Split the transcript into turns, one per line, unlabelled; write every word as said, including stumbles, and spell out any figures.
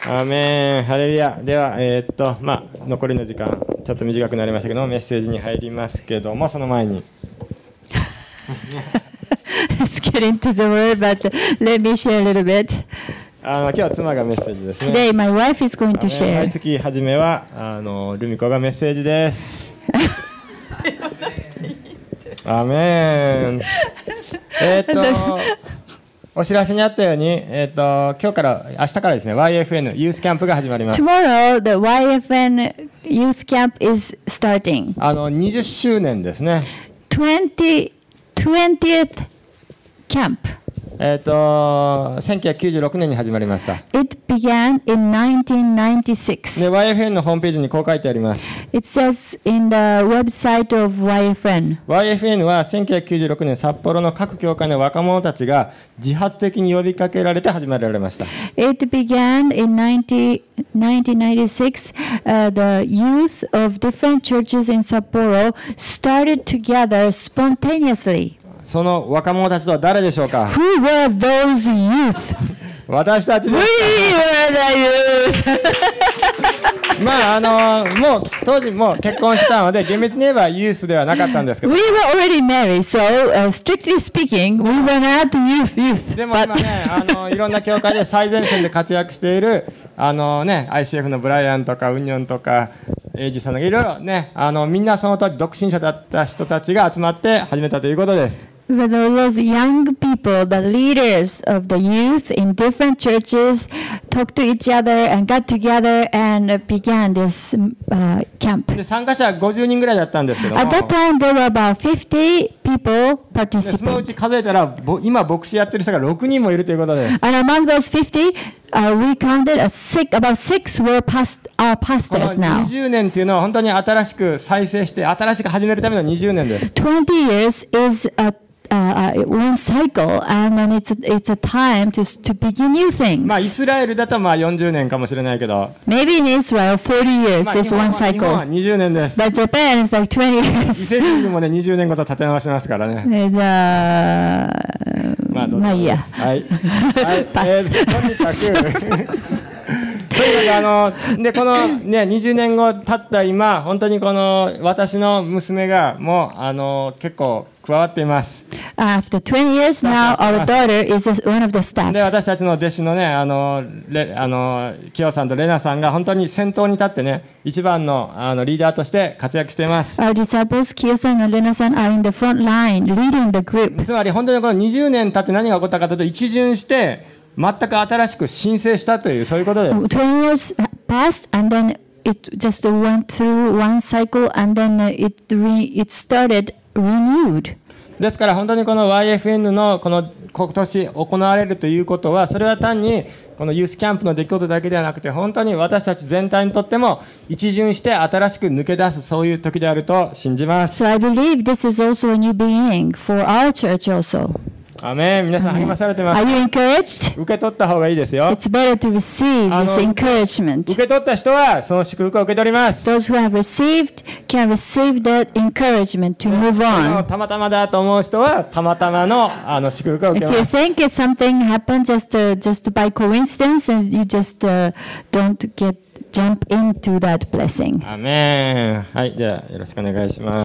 アーメンハレルヤ。では、えー、っとまあ、残りの時間ちょっと短くなりましたけどメッセージに入りますけども、その前に
Let's get into the word, but let me share a little bit.
あの今日は妻がメッセージですね。
Today my wife is going to
毎
share.
月初めはあのルミ子がメッセージです。アーメン。えー、っとお知らせにあったように、えー、と今日から明日からですね ワイエフエヌ ユースキャンプが始まります。
Tomorrow the ワイエフエヌ Youth Camp is starting.
あのにじゅっしゅうねんですね。
twentieth camp.
えー、とせんきゅうひゃくきゅうじゅうろくねんに始まりました。
It began in nineteen ninety-six.
で ワイエフエヌ のホームページにこう書いてあります。
It says in the website of ワイエフエヌ.
ワイエフエヌ はせんきゅうひゃくきゅうじゅうろくねん札幌の各教会の若者たちが自発的に呼びかけられて始められました。
It began in nineteen ninety-six. Uh, the youth of different churches in Sapporo started together spontaneously.
その若者たちとは誰でしょうか。
Who were those youth?
私たちで
We
す。
were the youth.
まああのもう当時もう結婚してたので厳密に言えばユースではなかったんですけど、
We were already married, so uh, strictly speaking, we were not youth, youth.
でも今ねあのいろんな教会で最前線で活躍しているあのね アイシーエフ のブライアンとかウニョンとかエイジさんがいろいろねあのみんなその時独身者だった人たちが集まって始めたということです。
But those young people, the leaders of the youth in different churches, talked to each other and got together and began this uh, camp.
で参加者はごじゅうにんぐらいだったんですけども、
At that time, there were about fifty people
でそのう
participating.
ち数えたらぼ今牧師やってる人がろくにんもいるということです。
And among those fifty, uh, we counted a six, about six were past, are
こ
pastors
の
now.
にじゅうねんっていうのは本当に新しく再生して新しく始めるためのにじゅうねんです。
twenty years is a Uh, uh, one cycle, and then it's a, it's a time to to begin new
まあイ
things.
スラエルだとまあよんじゅうねんかもしれないけど、
Maybe in Israel, forty
ま
years
あ、日
is
本
one
は日本は
cycle,
にじゅうねんです。
but Japan is like twenty
伊
years.
勢神宮もねにじゅうねんごと立て直しますからね。
It's, uh,
まあどうでもいいです。はい。はい。
パス
えーとにかくとにかくあのでこのねにじゅうねんご経った今本当にこの私の娘がもうあの結構加わっています。
After twenty years now, our daughter is just one of the staff.
で私たちの弟子のねあのレあのキヨさんとレナさんが本当に先頭に立ってね一番のあのリーダーとして活躍しています。
Our disciples, Kiyo-san and Lena-san, are in the front line leading the group.
つまり本当にこのにじゅうねん経って何が起こったかというと一巡して全く新しく申請したというそういうことです。
twenty years passed, and then it just went through one cycle, and then it re, it started renewed.
ですから本当にこの ワイエフエヌ のこの今年行われるということはそれは単にこのユースキャンプの出来事だけではなくて本当に私たち全体にとっても一巡して新しく抜け出すそういう時であると信じます。
So I believe this is also a new beginning for our church also.
アメン。皆さん励まされてます。
Are you encouraged?
受け取った方がいいですよ。
It's better to receive this
あの
encouragement.
受け取った人はその祝福を受け取ります。
Those who have received can receive that encouragement to move
あの
on.
たまたまだと思う人はたまたまのあの祝福を受
If
け
you
ます。
think it's something happened just uh, just by coincidence, and you just uh, don't get jump into that blessing.
アメン。はい、ではよろしくお願いします。